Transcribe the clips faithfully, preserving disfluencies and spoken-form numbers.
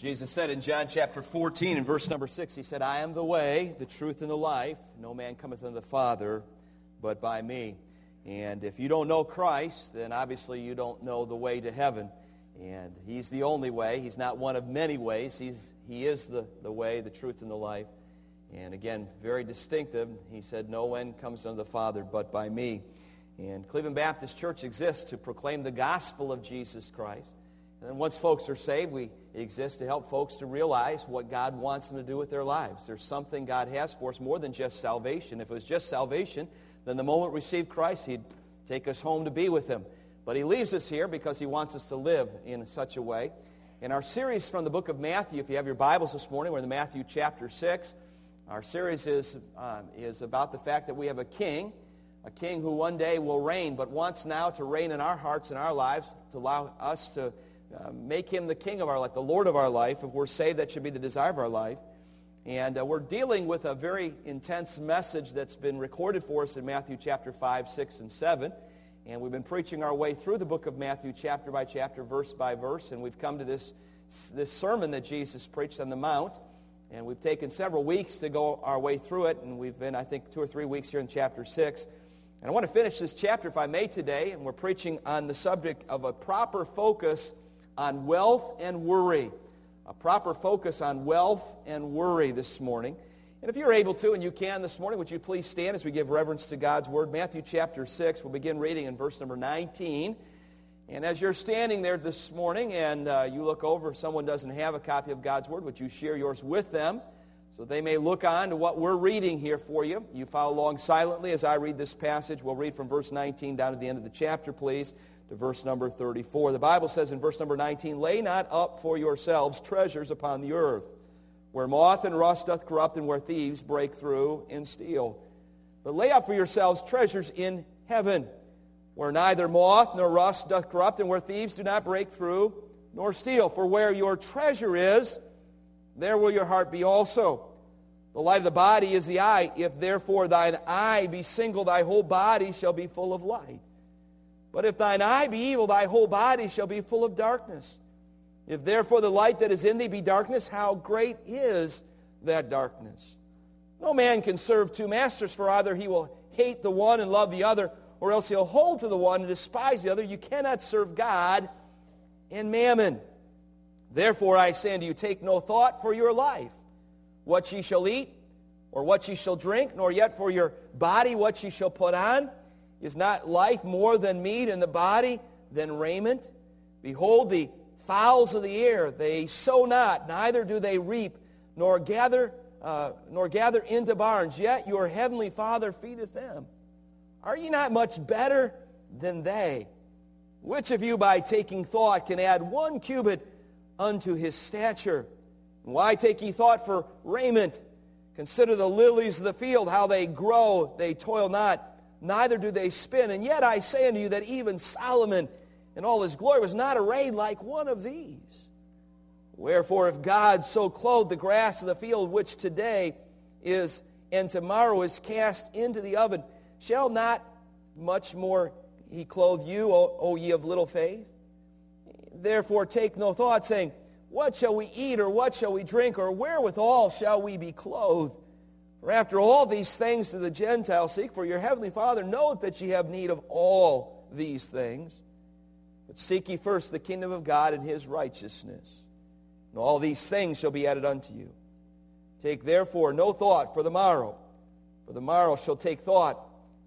Jesus said in John chapter fourteen and verse number six, he said, I am the way, the truth, and the life. No man cometh unto the Father but by me. And if you don't know Christ, then obviously you don't know the way to heaven. And he's the only way. He's not one of many ways. He's, he is the, the way, the truth, and the life. And again, very distinctive. He said, no one comes unto the Father but by me. And Cleveland Baptist Church exists to proclaim the gospel of Jesus Christ. And then once folks are saved, we exist to help folks to realize what God wants them to do with their lives. There's something God has for us more than just salvation. If it was just salvation, then the moment we receive Christ, He'd take us home to be with Him. But He leaves us here because He wants us to live in such a way. In our series from the book of Matthew, if you have your Bibles this morning, we're in Matthew chapter six. Our series is, um, is about the fact that we have a king, a king who one day will reign, but wants now to reign in our hearts and our lives, to allow us to uh, make Him the king of our life, the Lord of our life. If we're saved, that should be the desire of our life. And uh, we're dealing with a very intense message that's been recorded for us in Matthew chapter five, six, and seven. And we've been preaching our way through the book of Matthew chapter by chapter, verse by verse. And we've come to this, this sermon that Jesus preached on the Mount. And we've taken several weeks to go our way through it. And we've been, I think, two or three weeks here in chapter six. And I want to finish this chapter, if I may, today. And we're preaching on the subject of a proper focus on wealth and worry. A proper focus on wealth and worry this morning. And if you're able to, and you can this morning, would you please stand as we give reverence to God's Word? Matthew chapter six, we'll begin reading in verse number nineteen. And as you're standing there this morning and uh, you look over, if someone doesn't have a copy of God's Word, would you share yours with them so they may look on to what we're reading here for you? You follow along silently as I read this passage. We'll read from verse nineteen down to the end of the chapter, please, to verse number thirty-four. The Bible says in verse number nineteen, lay not up for yourselves treasures upon the earth, where moth and rust doth corrupt, and where thieves break through and steal. But lay up for yourselves treasures in heaven, where neither moth nor rust doth corrupt, and where thieves do not break through nor steal. For where your treasure is, there will your heart be also. The light of the body is the eye. If therefore thine eye be single, thy whole body shall be full of light. But if thine eye be evil, thy whole body shall be full of darkness. If therefore the light that is in thee be darkness, how great is that darkness? No man can serve two masters, for either he will hate the one and love the other, or else he'll hold to the one and despise the other. You cannot serve God and mammon. Therefore I say unto you, take no thought for your life, what ye shall eat, or what ye shall drink, nor yet for your body what ye shall put on. Is not life more than meat, and the body than raiment? Behold, the fowls of the air, they sow not, neither do they reap, nor gather, uh, nor gather into barns, yet your heavenly Father feedeth them. Are ye not much better than they? Which of you by taking thought can add one cubit unto his stature? And why take ye thought for raiment? Consider the lilies of the field, how they grow, they toil not, neither do they spin. And yet I say unto you that even Solomon in all his glory was not arrayed like one of these. Wherefore if God so clothed the grass of the field, which today is and tomorrow is cast into the oven, shall not much more he clothe you, O, o ye of little faith? Therefore take no thought, saying, what shall we eat, or what shall we drink, or wherewithal shall we be clothed? For after all these things do the Gentiles seek, for your heavenly Father knoweth that ye have need of all these things. But seek ye first the kingdom of God and His righteousness, and all these things shall be added unto you. Take therefore no thought for the morrow, for the morrow shall take thought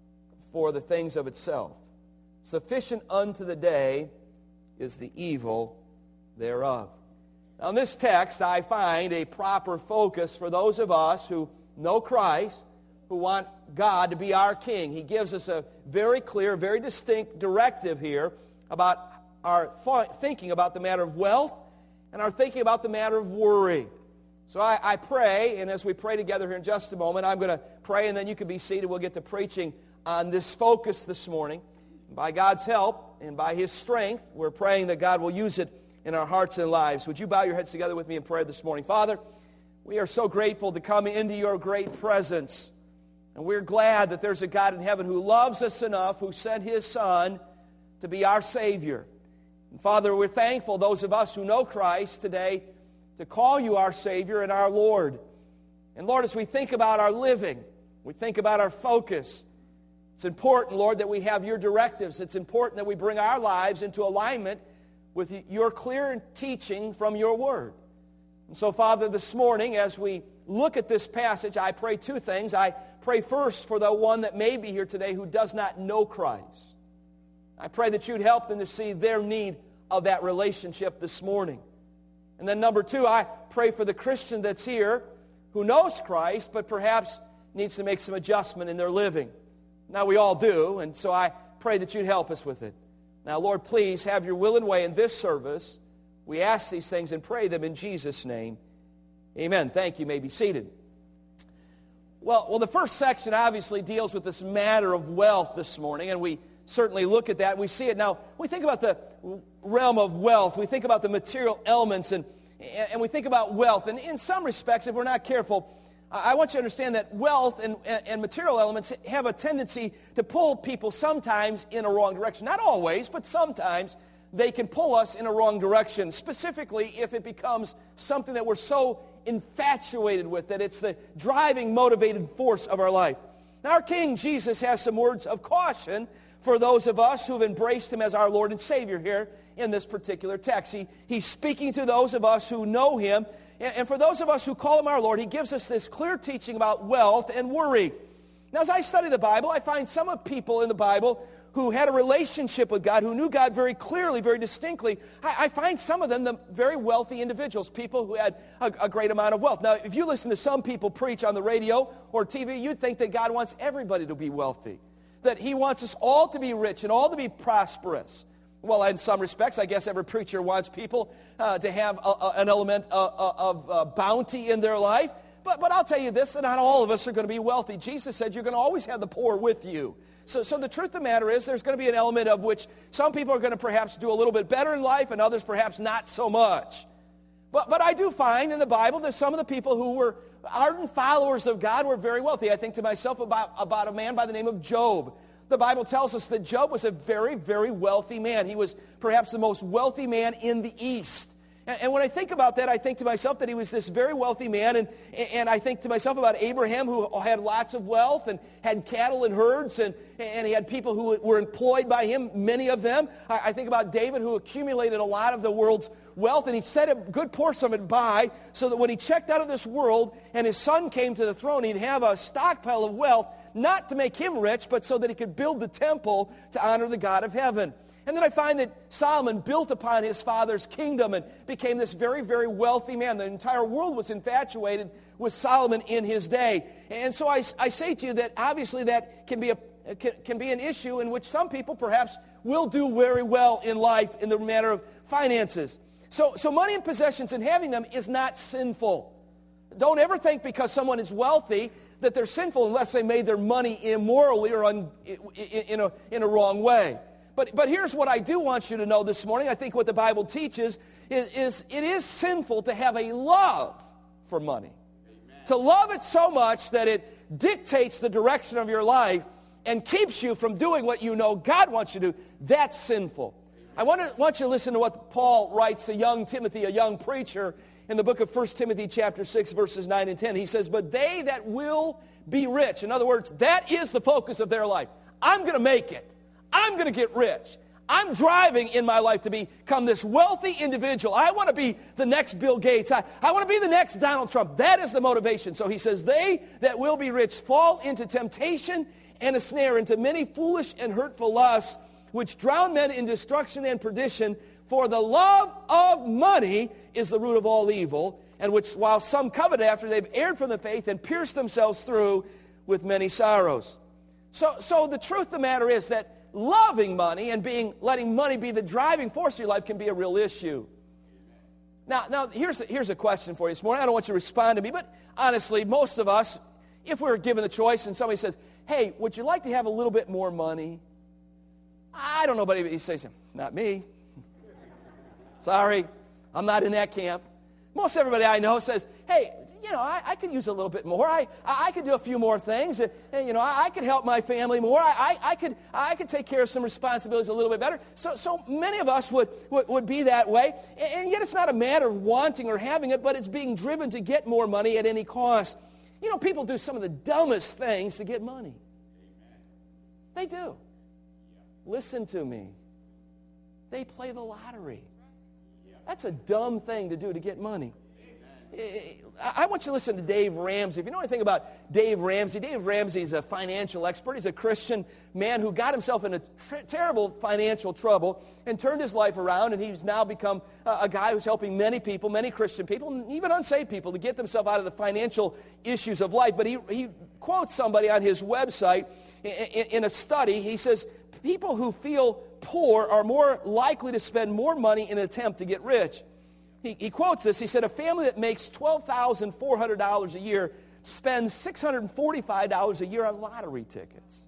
for the things of itself. Sufficient unto the day is the evil thereof. Now in this text I find a proper focus for those of us who know Christ, who want God to be our King. He gives us a very clear, very distinct directive here about our th- thinking about the matter of wealth and our thinking about the matter of worry. So I, I pray, and as we pray together here in just a moment, I'm going to pray, and then you can be seated. We'll get to preaching on this focus this morning. By God's help and by His strength, we're praying that God will use it in our hearts and lives. Would you bow your heads together with me in prayer this morning? Father, we are so grateful to come into your great presence. And we're glad that there's a God in heaven who loves us enough, who sent His Son to be our Savior. And Father, we're thankful, those of us who know Christ today, to call you our Savior and our Lord. And Lord, as we think about our living, we think about our focus, it's important, Lord, that we have your directives. It's important that we bring our lives into alignment with your clear teaching from your word. And so, Father, this morning, as we look at this passage, I pray two things. I pray first for the one that may be here today who does not know Christ. I pray that you'd help them to see their need of that relationship this morning. And then number two, I pray for the Christian that's here who knows Christ, but perhaps needs to make some adjustment in their living. Now, we all do, and so I pray that you'd help us with it. Now, Lord, please have your will and way in this service. We ask these things and pray them in Jesus' name. Amen. Thank you. You may be seated. Well, well, the first section obviously deals with this matter of wealth this morning, and we certainly look at that, and we see it. Now, we think about the realm of wealth. We think about the material elements, and, and we think about wealth. And in some respects, if we're not careful, I want you to understand that wealth and, and material elements have a tendency to pull people sometimes in a wrong direction. Not always, but sometimes they can pull us in a wrong direction, specifically if it becomes something that we're so infatuated with that it's the driving, motivated force of our life. Now, our King Jesus has some words of caution for those of us who've embraced him as our Lord and Savior here in this particular text. He, he's speaking to those of us who know him. And for those of us who call him our Lord, he gives us this clear teaching about wealth and worry. Now, as I study the Bible, I find some of people in the Bible who had a relationship with God, who knew God very clearly, very distinctly. I, I find some of them the very wealthy individuals, people who had a, a great amount of wealth. Now, if you listen to some people preach on the radio or T V, you'd think that God wants everybody to be wealthy, that he wants us all to be rich and all to be prosperous. Well, in some respects, I guess every preacher wants people uh, to have a, a, an element uh, of uh, bounty in their life. But, but I'll tell you this, that not all of us are going to be wealthy. Jesus said you're going to always have the poor with you. So, so the truth of the matter is there's going to be an element of which some people are going to perhaps do a little bit better in life and others perhaps not so much. But, but I do find in the Bible that some of the people who were ardent followers of God were very wealthy. I think to myself about, about a man by the name of Job. The Bible tells us that Job was a very, very wealthy man. He was perhaps the most wealthy man in the East. And, and when I think about that, I think to myself that he was this very wealthy man. And, and I think to myself about Abraham, who had lots of wealth and had cattle and herds. And, and he had people who were employed by him, many of them. I, I think about David, who accumulated a lot of the world's wealth. And he set a good portion of it by so that when he checked out of this world and his son came to the throne, he'd have a stockpile of wealth, not to make him rich, but so that he could build the temple to honor the God of heaven. And then I find that Solomon built upon his father's kingdom and became this very, very wealthy man. The entire world was infatuated with Solomon in his day. And so I, I say to you that obviously that can be, a, can, can be an issue in which some people perhaps will do very well in life in the matter of finances. So, so money and possessions and having them is not sinful. Don't ever think because someone is wealthy that they're sinful unless they made their money immorally or un, in, a, in a wrong way. But, but here's what I do want you to know this morning. I think what the Bible teaches is, is it is sinful to have a love for money. Amen. To love it so much that it dictates the direction of your life and keeps you from doing what you know God wants you to do. That's sinful. Amen. I want, to, want you to listen to what Paul writes to young Timothy, a young preacher, in the book of First Timothy chapter six, verses nine and ten. He says, but they that will be rich. In other words, that is the focus of their life. I'm going to make it. I'm going to get rich. I'm driving in my life to become this wealthy individual. I want to be the next Bill Gates. I, I want to be the next Donald Trump. That is the motivation. So he says, they that will be rich fall into temptation and a snare, into many foolish and hurtful lusts, which drown men in destruction and perdition. For the love of money is the root of all evil, and which while some covet after, they've erred from the faith and pierced themselves through with many sorrows. So, so the truth of the matter is that loving money and being letting money be the driving force of your life can be a real issue. Now, now here's, a, here's a question for you this morning. I don't want you to respond to me, but honestly, most of us, if we were given the choice and somebody says, hey, would you like to have a little bit more money? I don't know, but he says, not me. Sorry, I'm not in that camp. Most everybody I know says, hey, you know, I, I could use a little bit more. I, I could do a few more things. And, and you know, I, I could help my family more. I, I, I could I could take care of some responsibilities a little bit better. So so many of us would, would, would be that way. And, and yet it's not a matter of wanting or having it, but it's being driven to get more money at any cost. You know, people do some of the dumbest things to get money. They do. Listen to me. They play the lottery. That's a dumb thing to do to get money. I want you to listen to Dave Ramsey. If you know anything about Dave Ramsey, Dave Ramsey is a financial expert. He's a Christian man who got himself into ter- terrible financial trouble and turned his life around, and he's now become a, a guy who's helping many people, many Christian people, and even unsaved people to get themselves out of the financial issues of life. But he, he quotes somebody on his website in, in, in a study. He says, people who feel poor are more likely to spend more money in an attempt to get rich. He, he quotes this. He said, a family that makes twelve thousand four hundred dollars a year spends six hundred forty-five dollars a year on lottery tickets.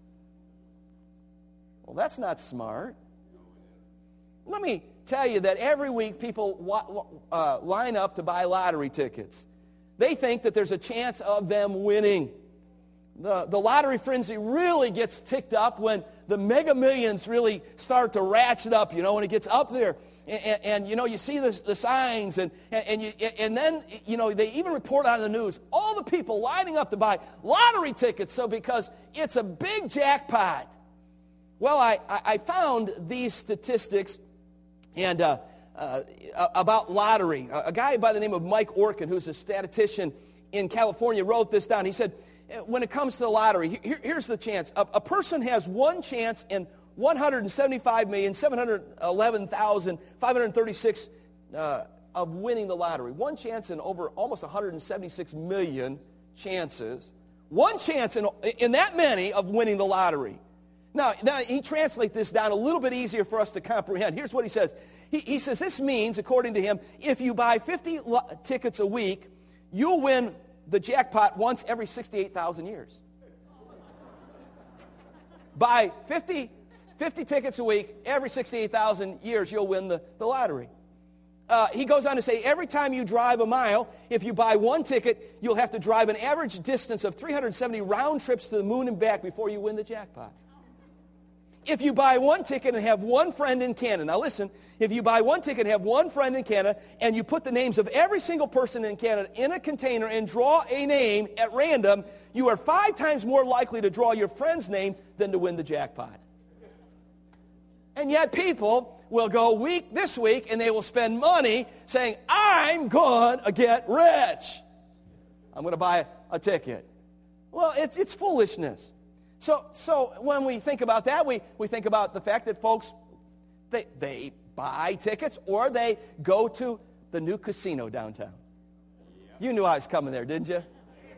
Well, that's not smart. Let me tell you that every week people uh, line up to buy lottery tickets. They think that there's a chance of them winning. The, the lottery frenzy really gets ticked up when the mega millions really start to ratchet up, you know, when it gets up there. And, and, and you know, you see the, the signs, and, and, and, you, and then, you know, they even report on the news, all the people lining up to buy lottery tickets, so because it's a big jackpot. Well, I, I found these statistics and uh, uh, about lottery. A, a guy by the name of Mike Orkin, who's a statistician in California, wrote this down. He said, when it comes to the lottery, here, here's the chance. A, a person has one chance in one hundred seventy-five million, seven hundred eleven thousand, five hundred thirty-six uh, of winning the lottery. One chance in over almost one hundred seventy-six million chances. One chance in, in that many of winning the lottery. Now, now, he translates this down a little bit easier for us to comprehend. Here's what he says. He, he says, this means, according to him, if you buy fifty lo- tickets a week, you'll win the jackpot once every sixty-eight thousand years. Buy fifty, fifty tickets a week, every sixty-eight thousand years, you'll win the, the lottery. Uh, he goes on to say, every time you drive a mile, if you buy one ticket, you'll have to drive an average distance of three hundred seventy round trips to the moon and back before you win the jackpot. If you buy one ticket and have one friend in Canada, now listen, if you buy one ticket and have one friend in Canada, and you put the names of every single person in Canada in a container and draw a name at random, you are five times more likely to draw your friend's name than to win the jackpot. And yet people will go week this week and they will spend money saying, I'm going to get rich. I'm going to buy a, a ticket. Well, it's it's foolishness. So so when we think about that, we, we think about the fact that folks, they, they buy tickets or they go to the new casino downtown. You knew I was coming there, didn't you?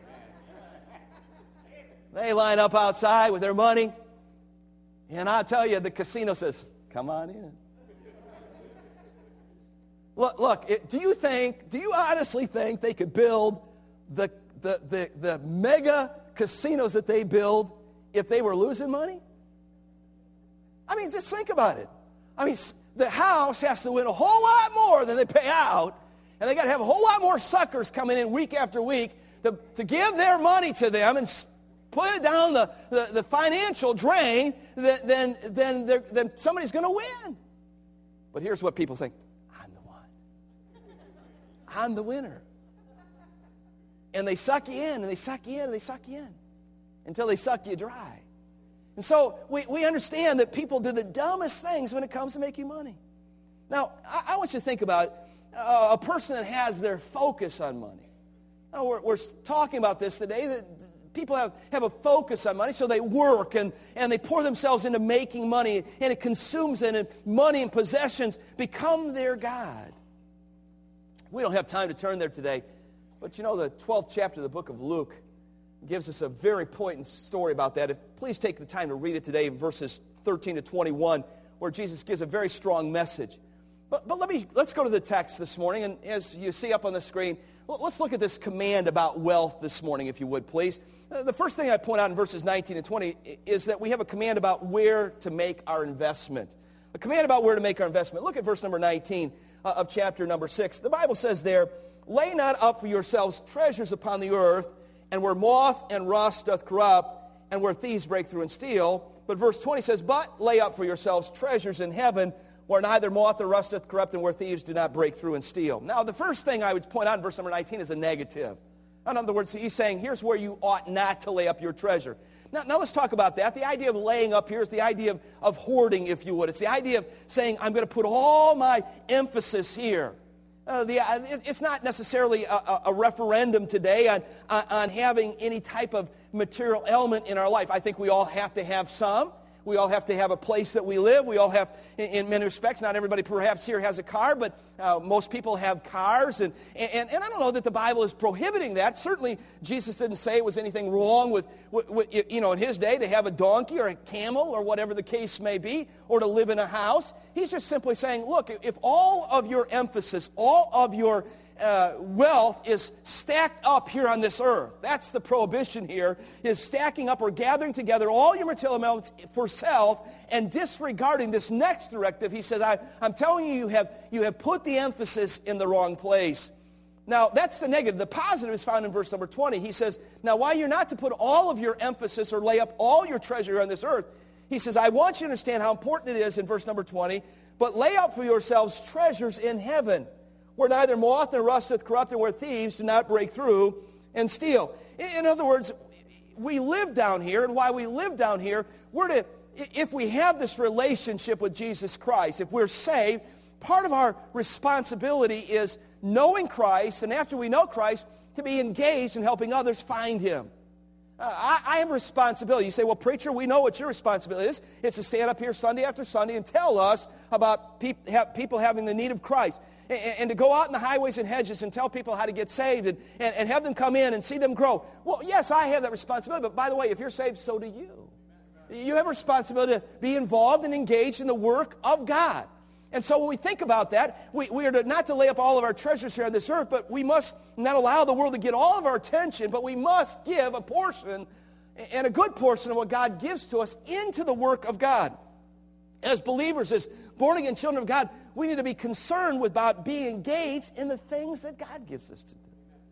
They line up outside with their money. And I'll tell you, the casino says, come on in. Look, look it, do you think, do you honestly think they could build the, the, the, the mega casinos that they build if they were losing money? I mean, just think about it. I mean, the house has to win a whole lot more than they pay out, and they got to have a whole lot more suckers coming in week after week to, to give their money to them and put it down the, the, the financial drain, then, then, then somebody's going to win. But here's what people think. I'm the one. I'm the winner. And they suck you in, and they suck you in, and they suck you in until they suck you dry. And so we, we understand that people do the dumbest things when it comes to making money. Now, I, I want you to think about uh, a person that has their focus on money. Now, we're, we're talking about this today, that people have, have a focus on money, so they work and, and they pour themselves into making money, and it consumes them, and money and possessions become their God. We don't have time to turn there today, but you know the twelfth chapter of the book of Luke gives us a very poignant story about that. If please take the time to read it today, verses thirteen to twenty-one, where Jesus gives a very strong message. But, but let me, let's go to the text this morning, and as you see up on the screen, let's look at this command about wealth this morning, if you would, please. The first thing I point out in verses nineteen and twenty is that we have a command about where to make our investment. A command about where to make our investment. Look at verse number nineteen of chapter number six. The Bible says there, lay not up for yourselves treasures upon the earth, and where moth and rust doth corrupt, and where thieves break through and steal. But verse twenty says, but lay up for yourselves treasures in heaven, where neither moth nor rust doth corrupt, and where thieves do not break through and steal. Now, the first thing I would point out in verse number nineteen is a negative. In other words, he's saying, here's where you ought not to lay up your treasure. Now, now let's talk about that. The idea of laying up here is the idea of, of hoarding, if you would. It's the idea of saying, I'm going to put all my emphasis here. Uh, the, uh, it, it's not necessarily a, a, a referendum today on, on, on having any type of material element in our life. I think we all have to have some. We all have to have a place that we live. We all have, in, in many respects, not everybody perhaps here has a car, but uh, most people have cars. And, and, and I don't know that the Bible is prohibiting that. Certainly, Jesus didn't say it was anything wrong with, with, with, you know, in his day to have a donkey or a camel or whatever the case may be, or to live in a house. He's just simply saying, look, if all of your emphasis, all of your Uh, wealth is stacked up here on this earth. That's the prohibition here, is stacking up or gathering together all your material amounts for self and disregarding this next directive. He says, I, I'm telling you, you have, you have put the emphasis in the wrong place. Now, that's the negative. The positive is found in verse number twenty. He says, now, while you're not to put all of your emphasis or lay up all your treasure on this earth, he says, I want you to understand how important it is in verse number twenty, but lay up for yourselves treasures in heaven, where neither moth nor rust doth corrupt, and where thieves do not break through and steal. In other words, we live down here, and while we live down here, we're to, if we have this relationship with Jesus Christ, if we're saved, part of our responsibility is knowing Christ, and after we know Christ, to be engaged in helping others find Him. Uh, I, I have a responsibility. You say, well, preacher, we know what your responsibility is. It's to stand up here Sunday after Sunday and tell us about peop- ha- people having the need of Christ. And to go out in the highways and hedges and tell people how to get saved and, and, and have them come in and see them grow. Well, yes, I have that responsibility, but by the way, if you're saved, so do you. You have a responsibility to be involved and engaged in the work of God. And so when we think about that, we, we are to, not to lay up all of our treasures here on this earth, but we must not allow the world to get all of our attention, but we must give a portion, and a good portion of what God gives to us, into the work of God. As believers, as born-again children of God, we need to be concerned about being engaged in the things that God gives us to do.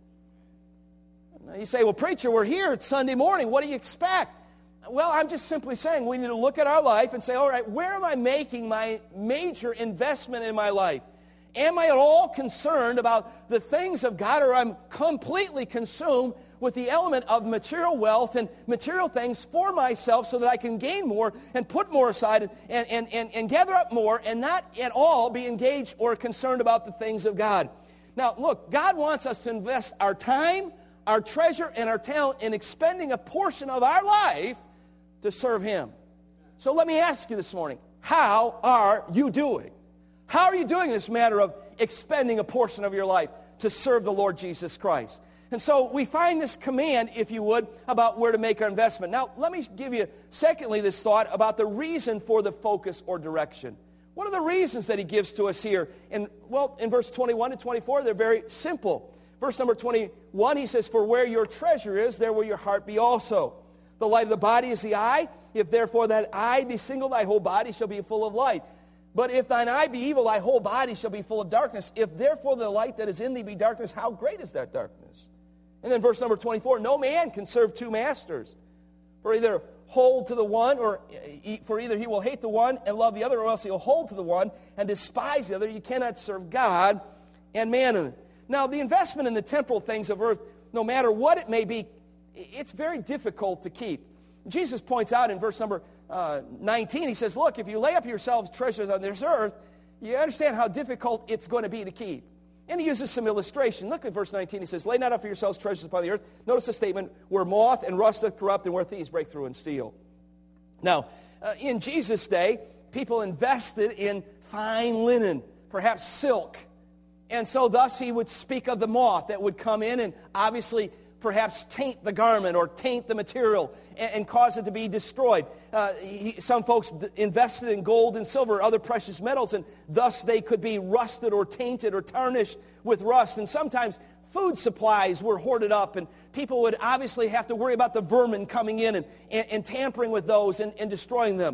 Now you say, well, preacher, we're here. It's Sunday morning. What do you expect? Well, I'm just simply saying we need to look at our life and say, all right, where am I making my major investment in my life? Am I at all concerned about the things of God, or I'm completely consumed with the element of material wealth and material things for myself so that I can gain more and put more aside and, and, and, and gather up more and not at all be engaged or concerned about the things of God? Now, look, God wants us to invest our time, our treasure, and our talent in expending a portion of our life to serve Him. So let me ask you this morning, how are you doing? How are you doing in this matter of expending a portion of your life to serve the Lord Jesus Christ? And so we find this command, if you would, about where to make our investment. Now, let me give you, secondly, this thought about the reason for the focus or direction. What are the reasons that he gives to us here? And, well, in verse twenty-one to twenty-four, they're very simple. Verse number twenty-one, he says, for where your treasure is, there will your heart be also. The light of the body is the eye. If therefore that eye be single, thy whole body shall be full of light. But if thine eye be evil, thy whole body shall be full of darkness. If therefore the light that is in thee be darkness, how great is that darkness? And then verse number twenty-four, no man can serve two masters. For either hold to the one, or for either he will hate the one and love the other, or else he'll hold to the one and despise the other. You cannot serve God and mammon. Now, the investment in the temporal things of earth, no matter what it may be, it's very difficult to keep. Jesus points out in verse number uh, nineteen, he says, look, if you lay up yourselves treasures on this earth, you understand how difficult it's going to be to keep. And he uses some illustration. Look at verse nineteen. He says, lay not up for yourselves treasures upon the earth. Notice the statement, where moth and rust doth corrupt, and where thieves break through and steal. Now, uh, in Jesus' day, people invested in fine linen, perhaps silk. And so thus he would speak of the moth that would come in and obviously perhaps taint the garment or taint the material and, and cause it to be destroyed. Uh, he, some folks d- invested in gold and silver, other precious metals, and thus they could be rusted or tainted or tarnished with rust. And sometimes food supplies were hoarded up, and people would obviously have to worry about the vermin coming in and, and, and tampering with those and, and destroying them. You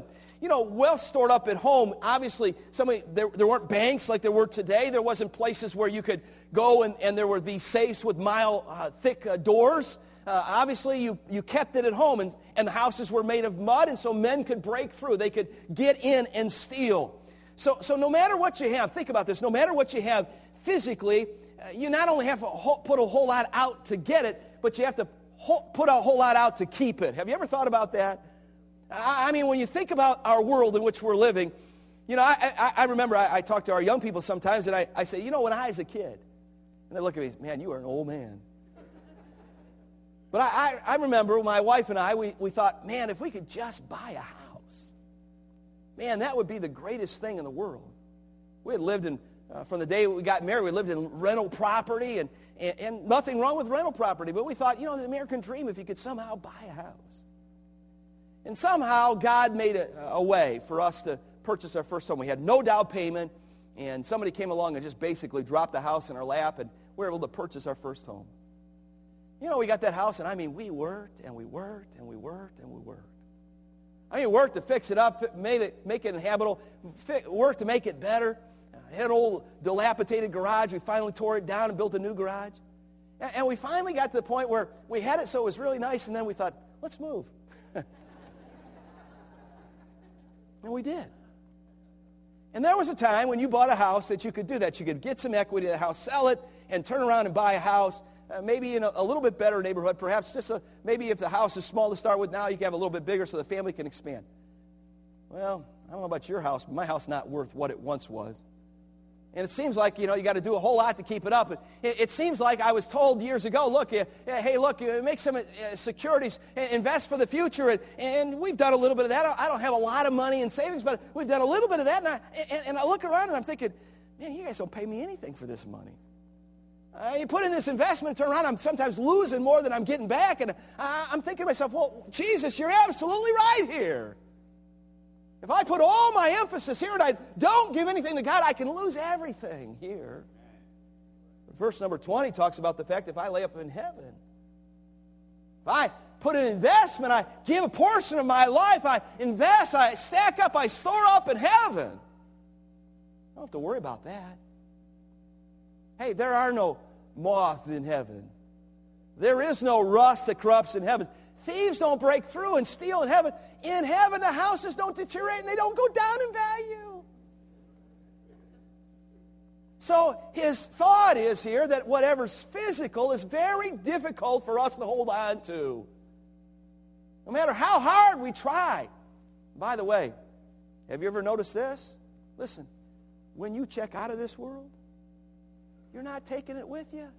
you know, wealth stored up at home. Obviously, somebody, there, there weren't banks like there were today. There wasn't places where you could go and, and there were these safes with mile-thick uh, uh, doors. Uh, obviously, you, you kept it at home, and, and the houses were made of mud, and so men could break through. They could get in and steal. So, so no matter what you have, think about this, no matter what you have physically, uh, you not only have to ho- put a whole lot out to get it, but you have to ho- put a whole lot out to keep it. Have you ever thought about that? I, I mean, when you think about our world in which we're living, you know, I, I, I remember I, I talk to our young people sometimes, and I, I say, you know, when I was a kid, and they look at me, man, you are an old man. But I, I, I remember my wife and I, we, we thought, man, if we could just buy a house, man, that would be the greatest thing in the world. We had lived in, uh, from the day we got married, we lived in rental property, and, and, and nothing wrong with rental property, but we thought, you know, the American dream, if you could somehow buy a house. And somehow God made a, a way for us to purchase our first home. We had no down payment, and somebody came along and just basically dropped the house in our lap, and we were able to purchase our first home. You know, we got that house, and I mean, we worked, and we worked, and we worked, and we worked. I mean, worked to fix it up, made it, make it inhabitable, worked to make it better. I had an old dilapidated garage. We finally tore it down and built a new garage. And, and we finally got to the point where we had it so it was really nice, and then we thought, let's move. And we did. And there was a time when you bought a house that you could do that. You could get some equity in the house, sell it, and turn around and buy a house. Uh, maybe in a, a little bit better neighborhood, perhaps just a, maybe if the house is small to start with, now you can have a little bit bigger so the family can expand. Well, I don't know about your house, but my house is not worth what it once was. And it seems like, you know, you got to do a whole lot to keep it up. It, it seems like I was told years ago, look, uh, hey, look, uh, make some uh, securities, uh, invest for the future. And, and we've done a little bit of that. I don't have a lot of money in savings, but we've done a little bit of that. And I, and, and I look around and I'm thinking, man, you guys don't pay me anything for this money. Uh, you put in this investment, turn around, I'm sometimes losing more than I'm getting back. And uh, I'm thinking to myself, well, Jesus, you're absolutely right here. If I put all my emphasis here and I don't give anything to God, I can lose everything here. But verse number twenty talks about the fact if I lay up in heaven, if I put an investment, I give a portion of my life, I invest, I stack up, I store up in heaven. I don't have to worry about that. Hey, there are no moths in heaven. There is no rust that corrupts in heaven. Thieves don't break through and steal in heaven. In heaven, the houses don't deteriorate and they don't go down in value. So his thought is here that whatever's physical is very difficult for us to hold on to. No matter how hard we try. By the way, have you ever noticed this? Listen, when you check out of this world, you're not taking it with you.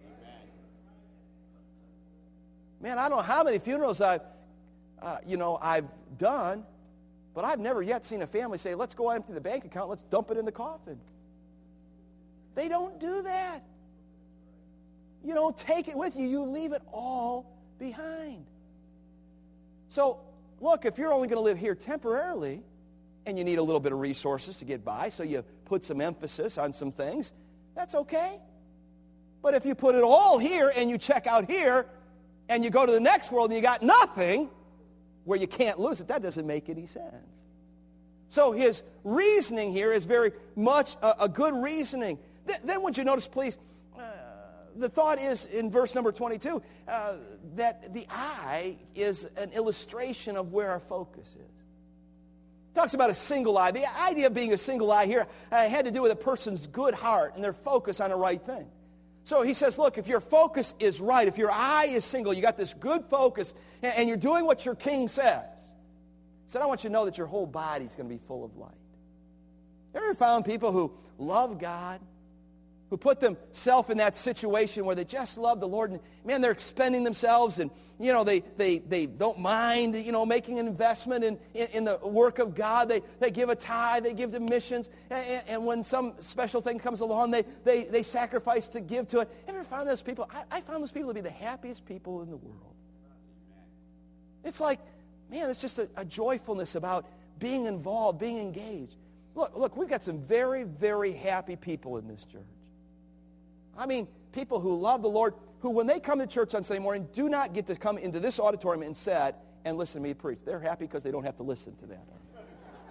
Man, I don't know how many funerals I've, uh, you know, I've done, but I've never yet seen a family say, let's go empty the bank account, let's dump it in the coffin. They don't do that. You don't take it with you. You leave it all behind. So, look, if you're only going to live here temporarily, and you need a little bit of resources to get by, so you put some emphasis on some things, that's okay. But if you put it all here and you check out here and you go to the next world and you got nothing where you can't lose it, that doesn't make any sense. So his reasoning here is very much a, a good reasoning. Th- then would you notice, please, uh, the thought is in verse number twenty-two uh, that the eye is an illustration of where our focus is. Talks about a single eye. The idea of being a single eye here uh, had to do with a person's good heart and their focus on the right thing. So he says, look, if your focus is right, if your eye is single, you got this good focus, and, and you're doing what your king says. He said, I want you to know that your whole body is going to be full of light. You ever found people who love God, who put themselves in that situation where they just love the Lord, and man, they're expending themselves, and you know, they they they don't mind, you know, making an investment in, in, in the work of God. They they give a tithe, they give to missions, and, and when some special thing comes along, they, they, they sacrifice to give to it. Ever found those people? I, I found those people to be the happiest people in the world. It's like, man, it's just a, a joyfulness about being involved, being engaged. Look, look, we've got some very, very happy people in this church. I mean, people who love the Lord, who when they come to church on Sunday morning do not get to come into this auditorium and sit and listen to me preach. They're happy because they don't have to listen to that.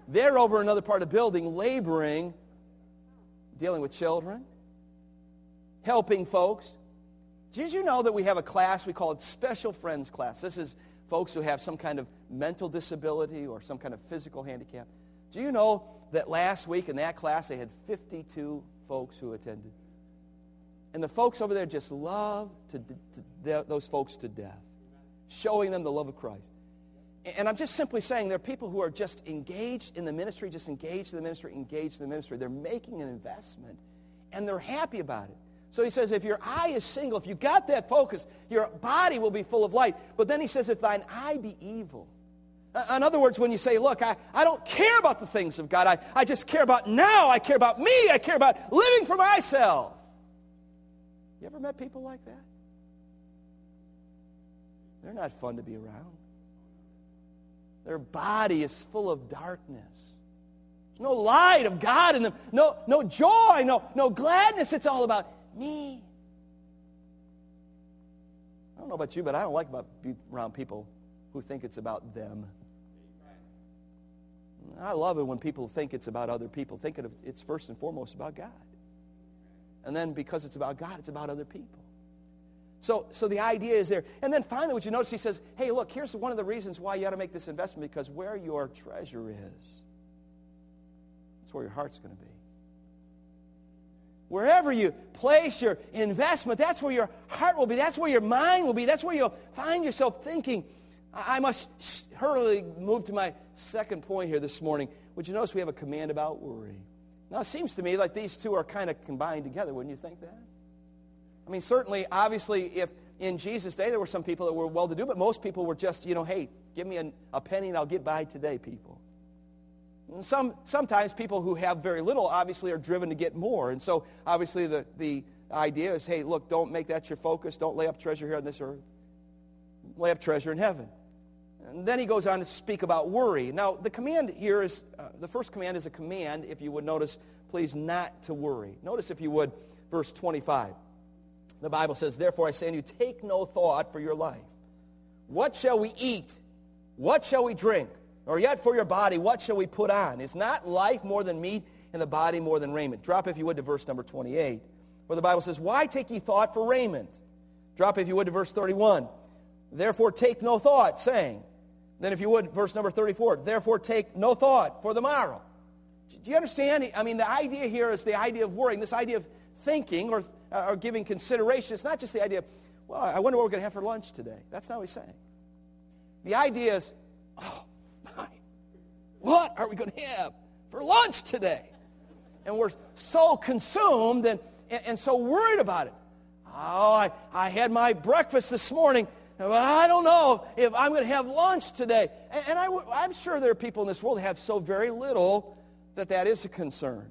They're over another part of the building laboring, dealing with children, helping folks. Did you know that we have a class, we call it Special Friends Class? This is folks who have some kind of mental disability or some kind of physical handicap. Do you know that last week in that class they had fifty-two folks who attended? And the folks over there just love to, to, to, those folks to death, showing them the love of Christ. And I'm just simply saying there are people who are just engaged in the ministry, just engaged in the ministry, engaged in the ministry. They're making an investment, and they're happy about it. So he says, if your eye is single, if you got that focus, your body will be full of light. But then he says, if thine eye be evil. In other words, when you say, look, I, I don't care about the things of God. I, I just care about now. I care about me. I care about living for myself. You ever met people like that? They're not fun to be around. Their body is full of darkness. There's no light of God in them. No, no joy, no, no gladness. It's all about me. I don't know about you, but I don't like about being around people who think it's about them. I love it when people think it's about other people. Think of it's first and foremost about God. And then because it's about God, it's about other people. So, so the idea is there. And then finally, what you notice, he says, hey, look, here's one of the reasons why you ought to make this investment, because where your treasure is, that's where your heart's going to be. Wherever you place your investment, that's where your heart will be. That's where your mind will be. That's where you'll find yourself thinking. I must hurriedly move to my second point here this morning. Would you notice we have a command about worry? Now, it seems to me like these two are kind of combined together. Wouldn't you think that? I mean, certainly, obviously, if in Jesus' day there were some people that were well-to-do, but most people were just, you know, hey, give me a, a penny and I'll get by today, people. And some Sometimes people who have very little obviously are driven to get more. And so, obviously, the, the idea is, hey, look, don't make that your focus. Don't lay up treasure here on this earth. Lay up treasure in heaven. And then he goes on to speak about worry. Now, the command here is, uh, the first command is a command, if you would notice, please, not to worry. Notice, if you would, verse twenty-five. The Bible says, therefore I say unto you, take no thought for your life. What shall we eat? What shall we drink? Or yet for your body, what shall we put on? Is not life more than meat, and the body more than raiment? Drop, if you would, to verse number twenty-eight, where the Bible says, why take ye thought for raiment? Drop, if you would, to verse thirty-one. Therefore take no thought, saying. Then, if you would, verse number thirty-four. Therefore take no thought for the morrow. Do you understand? I mean, the idea here is the idea of worrying, this idea of thinking or, uh, or giving consideration. It's not just the idea of, well, I wonder what we're going to have for lunch today. That's not what he's saying. The idea is, oh, my, what are we going to have for lunch today? And we're so consumed and, and, and so worried about it. Oh, I, I had my breakfast this morning, but I don't know if I'm going to have lunch today. And, and I, I'm sure there are people in this world that have so very little that that is a concern.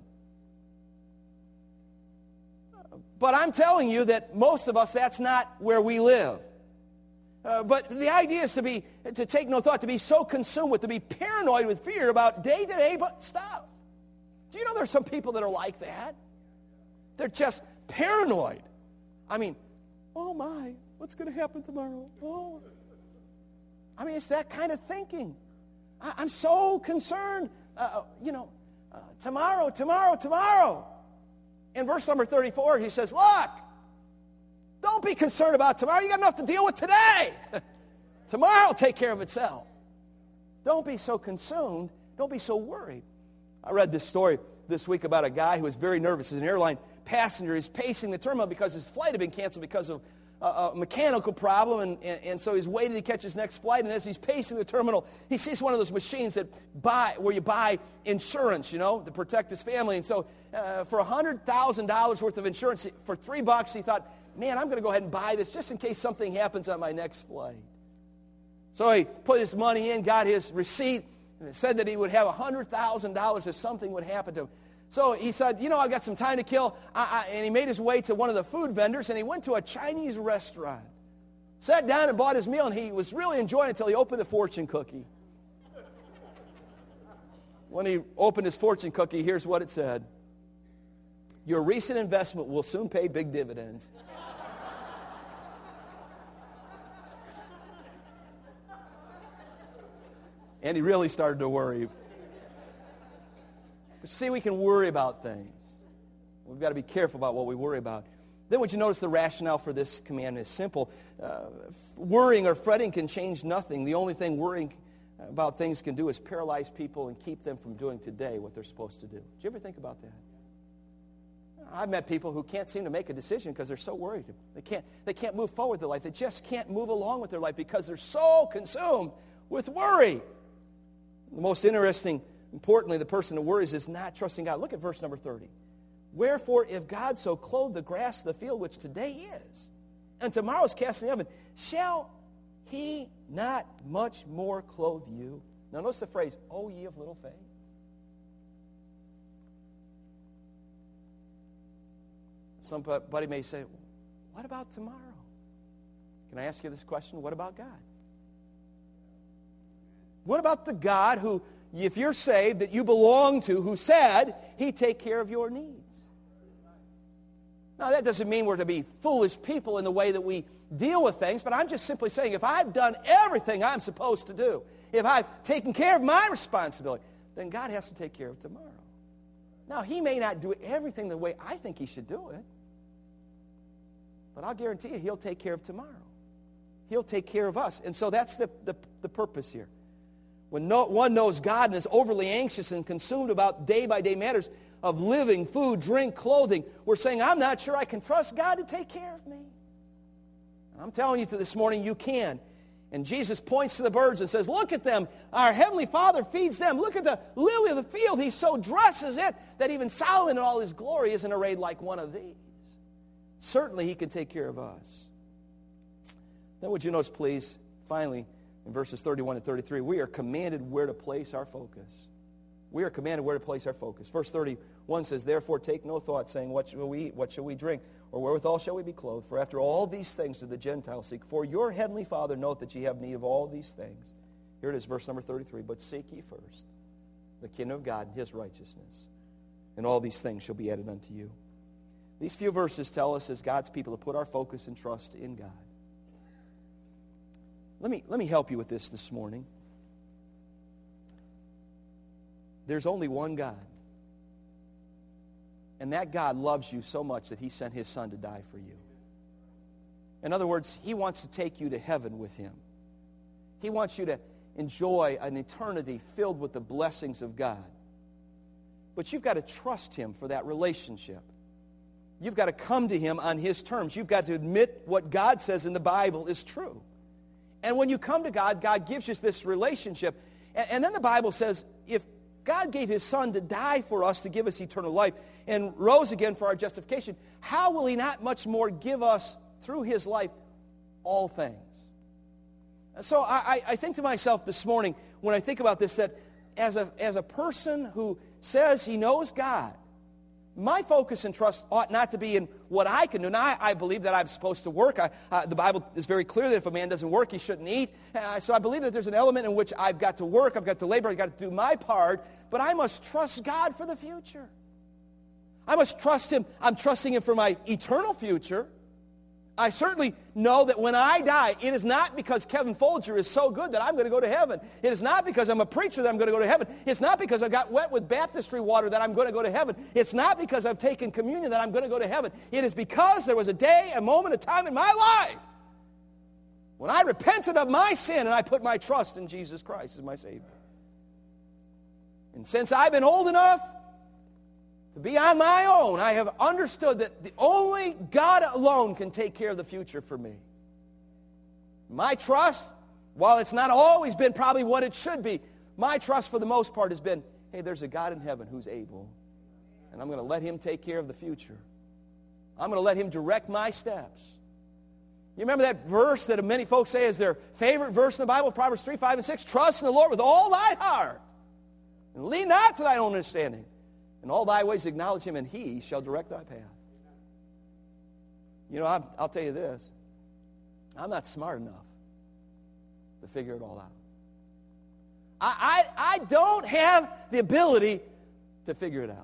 But I'm telling you that most of us, that's not where we live. Uh, but the idea is to be, to take no thought, to be so consumed with, to be paranoid with fear about day-to-day stuff. Do you know there are some people that are like that? They're just paranoid. I mean, oh my, what's going to happen tomorrow? Oh. I mean, it's that kind of thinking. I, I'm so concerned, uh, you know, uh, tomorrow, tomorrow, tomorrow. In verse number thirty-four, he says, look, don't be concerned about tomorrow. You got enough to deal with today. Tomorrow will take care of itself. Don't be so consumed. Don't be so worried. I read this story this week about a guy who was very nervous. He's an airline passenger. He's pacing the terminal because his flight had been canceled because of a, a mechanical problem, and, and, and so he's waiting to catch his next flight, and as he's pacing the terminal, he sees one of those machines that buy, where you buy insurance, you know, to protect his family. And so uh, for one hundred thousand dollars worth of insurance, for three bucks, he thought, man, I'm going to go ahead and buy this just in case something happens on my next flight. So he put his money in, got his receipt, and it said that he would have one hundred thousand dollars if something would happen to him. So he said, you know, I've got some time to kill. I, I, and he made his way to one of the food vendors, and he went to a Chinese restaurant. Sat down and bought his meal, and he was really enjoying it until he opened the fortune cookie. When he opened his fortune cookie, here's what it said. Your recent investment will soon pay big dividends. And he really started to worry. But see, we can worry about things. We've got to be careful about what we worry about. Then would you notice the rationale for this command is simple. Uh, worrying or fretting can change nothing. The only thing worrying about things can do is paralyze people and keep them from doing today what they're supposed to do. Did you ever think about that? I've met people who can't seem to make a decision because they're so worried. They can't, they can't move forward with their life. They just can't move along with their life because they're so consumed with worry. The most interesting, importantly, the person who worries is not trusting God. Look at verse number thirty. Wherefore, if God so clothe the grass of the field, which today is, and tomorrow is cast in the oven, shall he not much more clothe you? Now notice the phrase, O ye of little faith. Somebody may say, what about tomorrow? Can I ask you this question? What about God? What about the God who, if you're saved, that you belong to, who said he'd take care of your needs? Now, that doesn't mean we're to be foolish people in the way that we deal with things, but I'm just simply saying if I've done everything I'm supposed to do, if I've taken care of my responsibility, then God has to take care of tomorrow. Now, he may not do everything the way I think he should do it, but I'll guarantee you he'll take care of tomorrow. He'll take care of us. And so that's the, the, the purpose here. When no, one knows God and is overly anxious and consumed about day-by-day matters of living, food, drink, clothing, we're saying, I'm not sure I can trust God to take care of me. And I'm telling you this morning, you can. And Jesus points to the birds and says, look at them. Our Heavenly Father feeds them. Look at the lily of the field. He so dresses it that even Solomon in all his glory isn't arrayed like one of these. Certainly he can take care of us. Then would you notice, please, finally, in verses thirty-one and thirty-three, we are commanded where to place our focus. We are commanded where to place our focus. Verse thirty-one says, therefore take no thought, saying, what shall we eat, what shall we drink, or wherewithal shall we be clothed? For after all these things do the Gentiles seek. For your heavenly Father knoweth that ye have need of all these things. Here it is, verse number thirty-three. But seek ye first the kingdom of God and his righteousness, and all these things shall be added unto you. These few verses tell us as God's people to put our focus and trust in God. Let me, let me help you with this this morning. There's only one God. And that God loves you so much that he sent his son to die for you. In other words, he wants to take you to heaven with him. He wants you to enjoy an eternity filled with the blessings of God. But you've got to trust him for that relationship. You've got to come to him on his terms. You've got to admit what God says in the Bible is true. And when you come to God, God gives you this relationship. And, and then the Bible says, if God gave his son to die for us to give us eternal life and rose again for our justification, how will he not much more give us through his life all things? So I, I think to myself this morning, when I think about this, that as a, as a person who says he knows God, my focus and trust ought not to be in what I can do. Now, I, I believe that I'm supposed to work. I, uh, the Bible is very clear that if a man doesn't work, he shouldn't eat. Uh, so I believe that there's an element in which I've got to work, I've got to labor, I've got to do my part, but I must trust God for the future. I must trust him. I'm trusting him for my eternal future. I certainly know that when I die, it is not because Kevin Folger is so good that I'm going to go to heaven. It is not because I'm a preacher that I'm going to go to heaven. It's not because I got wet with baptistry water that I'm going to go to heaven. It's not because I've taken communion that I'm going to go to heaven. It is because there was a day, a moment, a time in my life when I repented of my sin and I put my trust in Jesus Christ as my Savior. And since I've been old enough to be on my own, I have understood that the only God alone can take care of the future for me. My trust, while it's not always been probably what it should be, my trust for the most part has been, hey, there's a God in heaven who's able, and I'm going to let him take care of the future. I'm going to let him direct my steps. You remember that verse that many folks say is their favorite verse in the Bible, Proverbs three, five, and six? Trust in the Lord with all thy heart, and lean not to thine own understanding. In all thy ways acknowledge him, and he shall direct thy path. You know, I'm, I'll tell you this. I'm not smart enough to figure it all out. I, I, I don't have the ability to figure it out.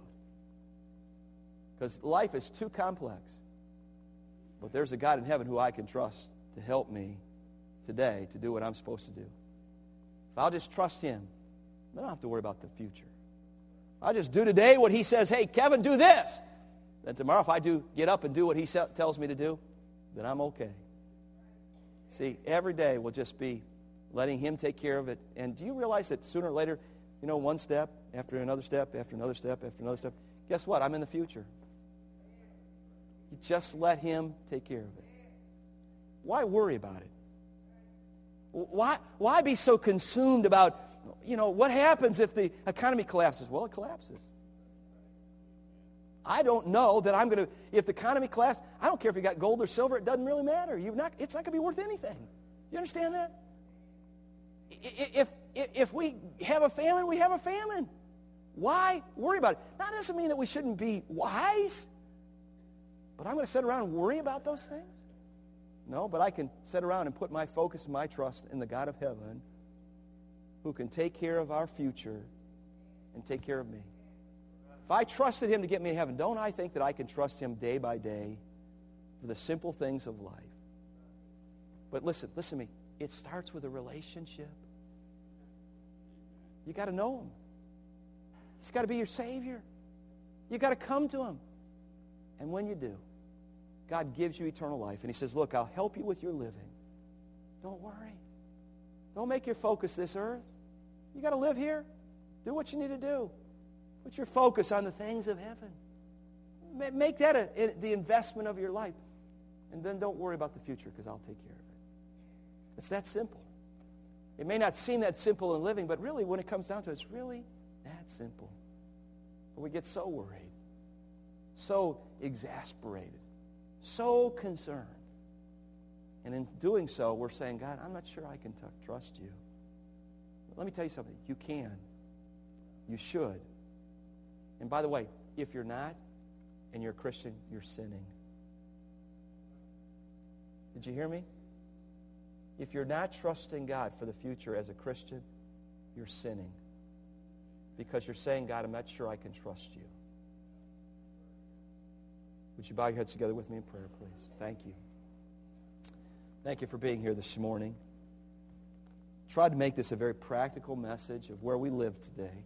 Because life is too complex. But there's a God in heaven who I can trust to help me today to do what I'm supposed to do. If I'll just trust him, then I don't have to worry about the future. I just do today what he says, hey, Kevin, do this. Then tomorrow if I do get up and do what he tells me to do, then I'm okay. See, every day will just be letting him take care of it. And do you realize that sooner or later, you know, one step after another step, after another step, after another step, guess what? I'm in the future. You just let him take care of it. Why worry about it? Why, why be so consumed about, you know, what happens if the economy collapses? Well, it collapses. I don't know that I'm going to, if the economy collapses, I don't care if you got gold or silver, it doesn't really matter. You're not, it's not going to be worth anything. You understand that? If, if, if we have a famine, we have a famine. Why worry about it? That doesn't mean that we shouldn't be wise, but I'm going to sit around and worry about those things? No, but I can sit around and put my focus and my trust in the God of heaven who can take care of our future and take care of me. If I trusted him to get me to heaven, don't I think that I can trust him day by day for the simple things of life? But listen, listen to me. It starts with a relationship. You got to know him. He's got to be your Savior. You got to come to him. And when you do, God gives you eternal life. And he says, look, I'll help you with your living. Don't worry. Don't make your focus this earth. You got to live here. Do what you need to do. Put your focus on the things of heaven. Make that a, a, the investment of your life. And then don't worry about the future because I'll take care of it. It's that simple. It may not seem that simple in living, but really when it comes down to it, it's really that simple. But we get so worried, so exasperated, so concerned. And in doing so, we're saying, God, I'm not sure I can t- trust you. But let me tell you something. You can. You should. And by the way, if you're not, and you're a Christian, you're sinning. Did you hear me? If you're not trusting God for the future as a Christian, you're sinning. Because you're saying, God, I'm not sure I can trust you. Would you bow your heads together with me in prayer, please? Thank you. Thank you for being here this morning. Tried to make this a very practical message of where we live today.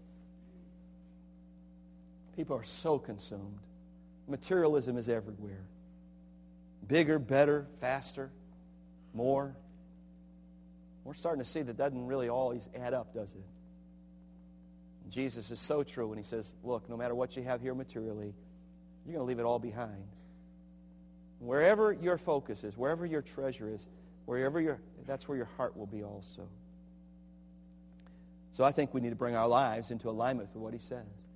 People are so consumed. Materialism is everywhere. Bigger, better, faster, more. We're starting to see that doesn't really always add up, does it? And Jesus is so true when he says, look, no matter what you have here materially, you're going to leave it all behind. Wherever your focus is, wherever your treasure is, wherever your, that's where your heart will be also. So I think we need to bring our lives into alignment with what he says.